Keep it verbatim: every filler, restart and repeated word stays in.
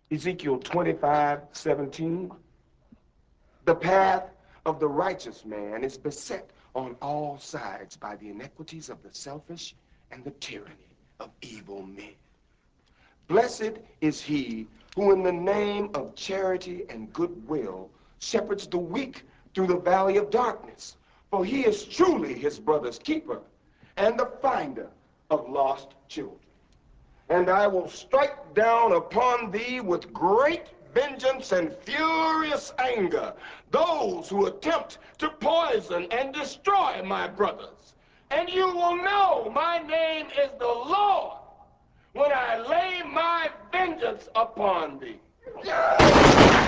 Ezekiel twenty-five seventeen. The path of the righteous man is beset on all sides by the iniquities of the selfish and the tyranny of evil men. Blessed is he who in the name of charity and goodwill shepherds the weak through the valley of darkness, for he is truly his brother's keeper and the finder of lost children. And I will strike down upon thee with great vengeance and furious anger those who attempt to poison and destroy my brothers. And you will know my name is the Lord when I lay my vengeance upon thee.